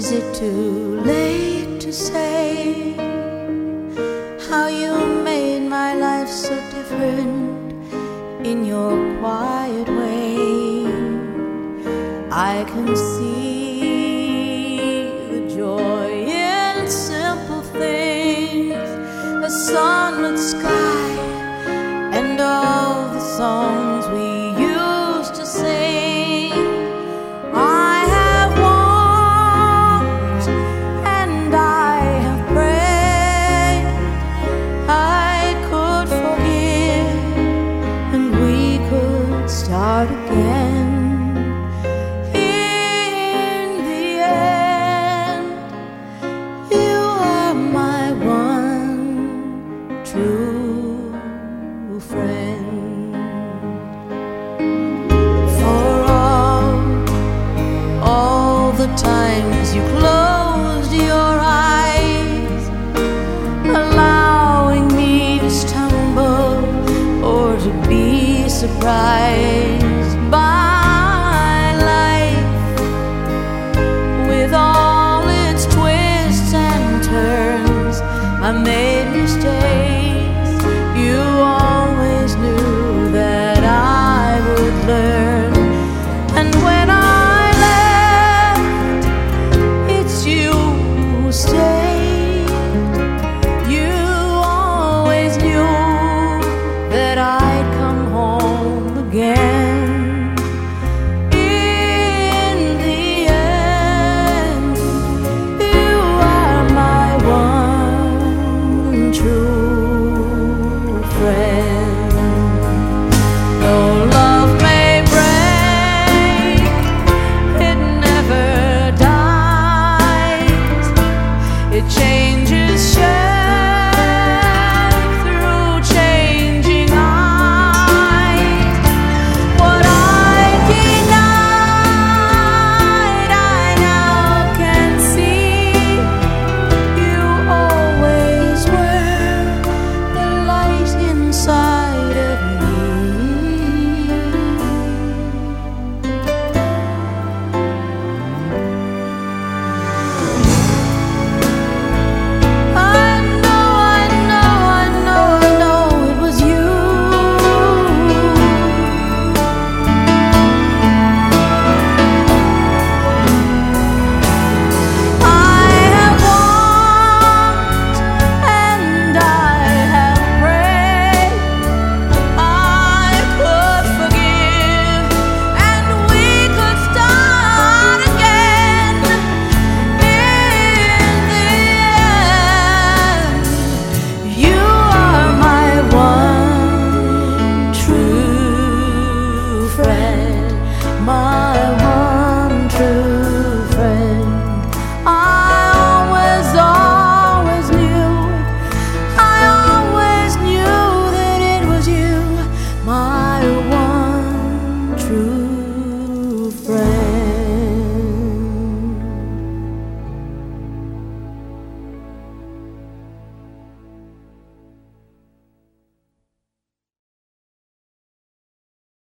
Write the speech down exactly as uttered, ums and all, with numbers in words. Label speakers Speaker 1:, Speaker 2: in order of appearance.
Speaker 1: Is it too late to say how you made my life so different in your quiet way? I can see the joy in simple things, the sunlit sky and all the songs we used to sing. I have walked and I have prayed I could forgive and we could start again. In the end, you are my one true friend. For all, all the times you closed your eyes, allowing me to stumble or to be surprised by life with all its twists and turns. I made